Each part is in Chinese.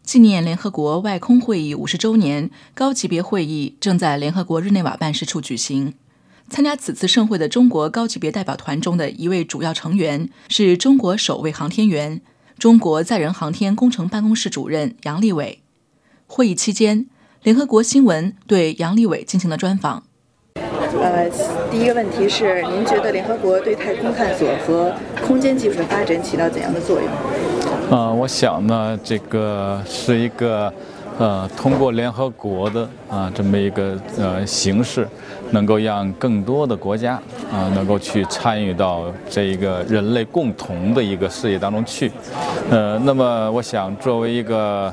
纪念联合国外空会议50周年高级别会议正在联合国日内瓦办事处举行。参加此次盛会的中国高级别代表团中的一位主要成员是中国首位航天员、中国载人航天工程办公室主任杨利伟。会议期间，联合国新闻对杨利伟进行了专访。 第一个问题是，您觉得联合国对太空探索和空间技术的发展起到怎样的作用？ 我想呢，这个是一个通过联合国的这么一个形式，能够让更多的国家能够去参与到这一个人类共同的一个事业当中去。那么我想作为一个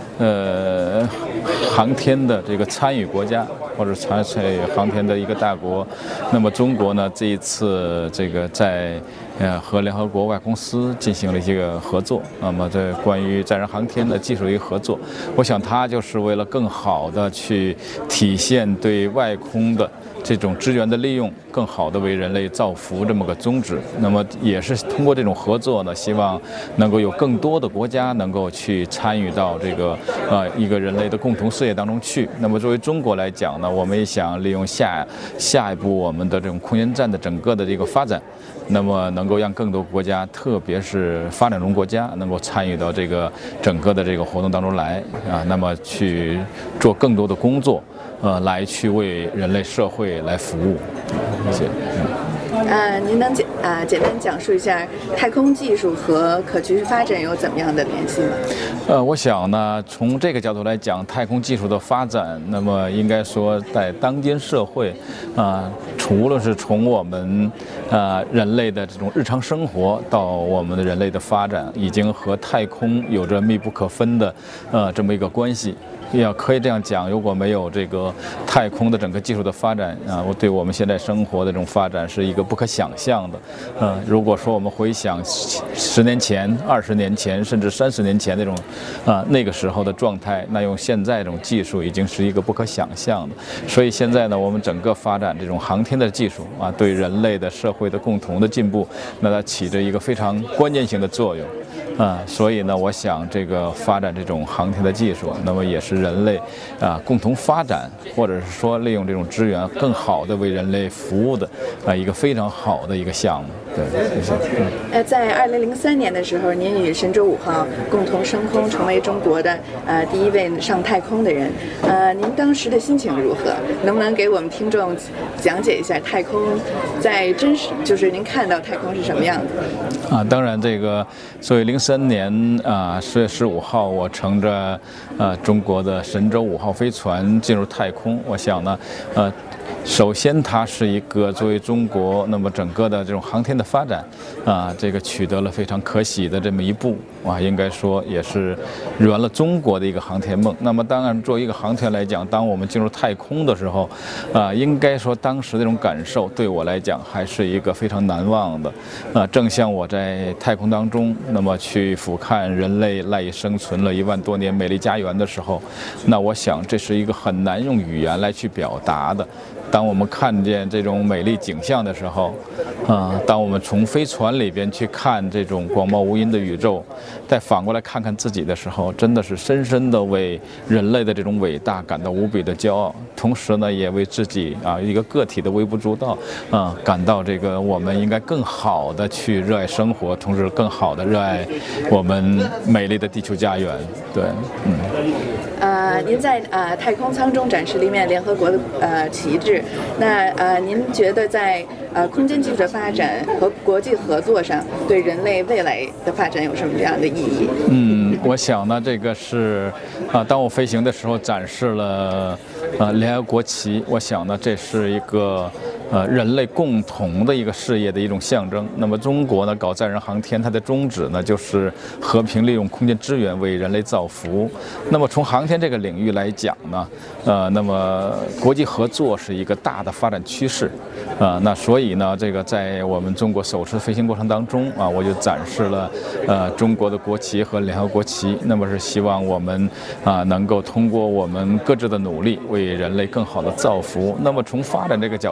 航天的这个参与国家，或者参与航天的一个大国，那么中国呢这一次这个在和联合国外公司进行了一个合作，那么这关于载人航天的技术一个合作，我想它就是为了更好的去体现对外空的这种资源的利用，更好的为人类造福这么个宗旨。那么也是通过这种合作呢，希望能够有更多的国家能够去参与到这个一个人类的共同事业当中去。那么作为中国来讲呢，我们也想利用下一步我们的这种空间站的整个的这个发展，那么能够让更多国家，特别是发展中国家，能够参与到这个整个的这个活动当中来那么去做更多的工作，来去为人类社会来服务。谢谢。 您能简单讲述一下太空技术和可持续发展有怎么样的联系吗？ 我想呢，从这个角度来讲，太空技术的发展，那么应该说在当今社会除了是从我们人类的这种日常生活到我们的人类的发展，已经和太空有着密不可分的这么一个关系。也可以这样讲，如果没有这个太空的整个技术的发展对我们现在生活的这种发展是一个不可想象的。如果说我们回想10年前、20年前，甚至30年前那种那个时候的状态，那用现在这种技术已经是一个不可想象的。所以现在呢，我们整个发展这种航天的技术对人类的社会的共同的进步，那它起着一个非常关键性的作用。所以呢，我想这个发展这种航天的技术，那么也是人类共同发展，或者是说利用这种资源更好的为人类服务的一个非常好的一个项目。对，谢谢。 在2003年的时候，您与神舟5号共同升空，成为中国的第一位上太空的人。您当时的心情如何？能不能给我们听众讲解一下太空在真实，就是您看到太空是什么样子？ 当然，这个所以03年10月15号，我乘着中国的神舟5号飞船进入太空。我想呢，首先它是一个作为中国那么整个的这种航天的发展这个取得了非常可喜的这么一步应该说也是圆了中国的一个航天梦。那么当然作为一个航天来讲，当我们进入太空的时候应该说当时那种感受对我来讲还是一个非常难忘的正像我在太空当中那么去俯瞰人类赖以生存了1万多年美丽家园的时候，那我想这是一个很难用语言来去表达的。当我们看见这种美丽景象的时候当我们从飞船里边去看这种广袤无垠的宇宙，再反过来看看自己的时候，真的是深深的为人类的这种伟大感到无比的骄傲，同时呢也为自己一个个体的微不足道感到这个我们应该更好的去热爱生活，同时更好的热爱我们美丽的地球家园。对， 您在太空舱中展示了一面联合国的旗帜。那您觉得在空间技术的发展和国际合作上，对人类未来的发展有什么样的意义？ 我想呢，这个是当我飞行的时候展示了联合国旗，我想呢，这是一个人类共同的一个事业的一种象征。那么中国呢搞载人航天，它的宗旨呢就是和平利用空间资源为人类造福。那么从航天这个领域来讲呢，那么国际合作是一个大的发展趋势那所以呢，这个在我们中国首次飞行过程当中我就展示了中国的国旗和联合国旗，那么是希望我们能够通过我们各自的努力为人类更好的造福。那么从发展这个角度来讲，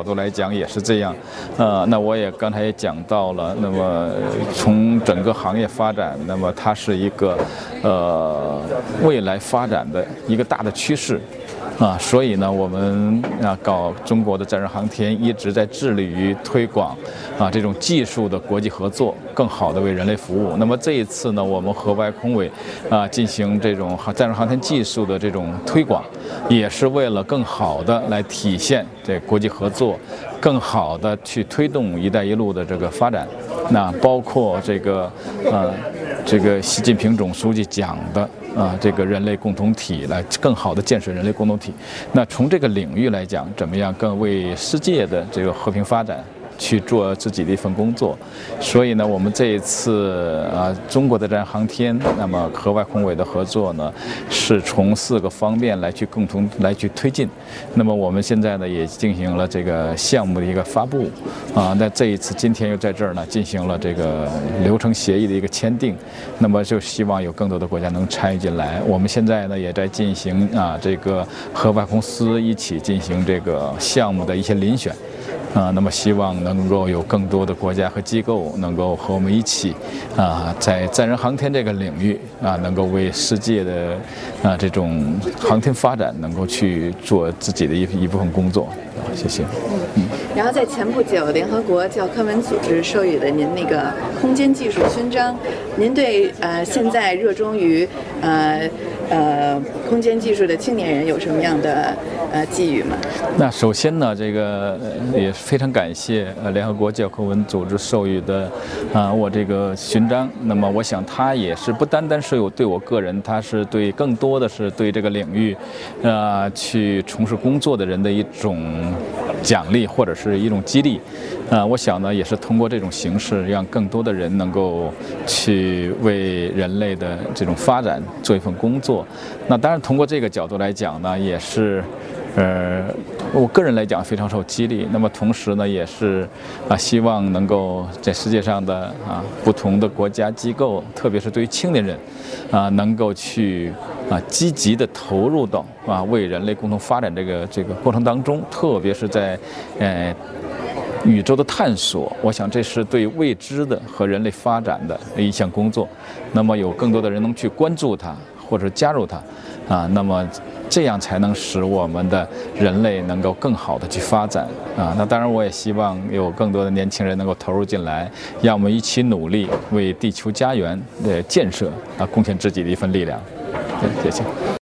讲也是这样。那我也刚才也讲到了，那么从整个行业发展，那么它是一个未来发展的一个大的趋势。所以呢，我们搞中国的载人航天一直在致力于推广这种技术的国际合作，更好的为人类服务。那么这一次呢，我们和外空委进行这种载人航天技术的这种推广，也是为了更好的来体现这国际合作，更好的去推动“一带一路”的这个发展。那包括这个习近平总书记讲的这个人类共同体，来更好的建设人类共同体。那从这个领域来讲，怎么样更为世界的这个和平发展去做自己的一份工作。所以呢，我们这一次中国的载人航天，那么和外空委的合作呢，是从4个方面来去共同来去推进。那么我们现在呢也进行了这个项目的一个发布那这一次今天又在这儿呢进行了这个流程协议的一个签订。那么就希望有更多的国家能参与进来。我们现在呢也在进行这个和外公司一起进行这个项目的一些遴选。那么希望能够有更多的国家和机构能够和我们一起在载人航天这个领域能够为世界的这种航天发展能够去做自己的一部分工作。谢谢。 然后在前不久，联合国教科文组织授予了您那个空间技术勋章。您对现在热衷于空间技术的青年人有什么样的寄语吗？ 那首先呢，这个也非常感谢联合国教科文组织授予的我这个勋章。那么我想它也是不单单是有对我个人，它是对更多的是对这个领域去从事工作的人的一种奖励或者是一种激励。我想呢也是通过这种形式，让更多的人能够去为人类的这种发展做一份工作。那当然通过这个角度来讲呢，也是我个人来讲非常受激励。那么同时呢，也是希望能够在世界上的不同的国家机构，特别是对于青年人能够去积极的投入到为人类共同发展这个过程当中，特别是在宇宙的探索。我想这是对未知的和人类发展的一项工作。那么有更多的人能去关注它，或者加入它那么这样才能使我们的人类能够更好的去发展那当然我也希望有更多的年轻人能够投入进来，让我们一起努力为地球家园的建设贡献自己的一份力量。谢谢。